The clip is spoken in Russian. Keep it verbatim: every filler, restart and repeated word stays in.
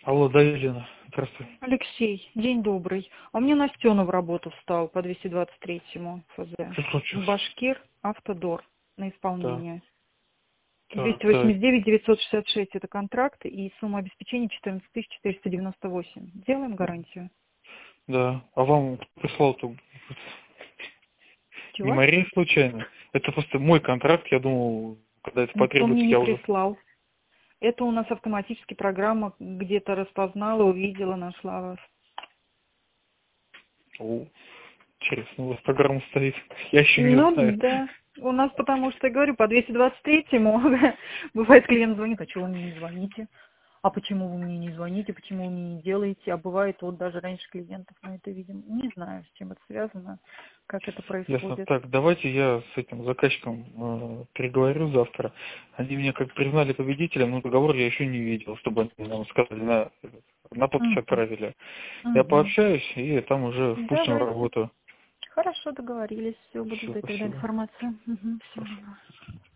Алло, да, Елена. Здравствуй. Алексей, день добрый. А у меня Настена в работу встал по двести двадцать третьему ФЗ. Что случилось? Башкир Автодор на Да, исполнение. так, двести да, восемьдесят девять девятьсот шестьдесят шесть это контракт и сумма обеспечения четырнадцать тысяч четыреста девяносто восемь. Делаем гарантию. да. А вам кто прислал-то? Не Чего? Мария случайно? Это просто мой контракт, я думал, когда это Никто мне потребуется, не я уже... прислал. Это у нас автоматически программа где-то распознала, увидела, нашла вас. О, интересно, у вас программа стоит. Я еще не Ну знаю. да. У нас потому что, я говорю, по двести двадцать третьему бывает клиент звонит, а чего вы мне не звоните? А почему вы мне не звоните, почему вы мне не делаете? А бывает, вот даже раньше клиентов мы это видим. Не знаю, с чем это связано, как это Ясно. происходит. Так, давайте я с этим заказчиком э, переговорю завтра. Они меня как признали победителем, но договор я еще не видел, чтобы они нам сказали, на, на подпись Угу. отправили. Я Угу. пообщаюсь и там уже впустим в Давайте. работу. Хорошо, договорились. Все, буду Все, ждать тогда спасибо. информацию. Угу. Всего Хорошо. доброго.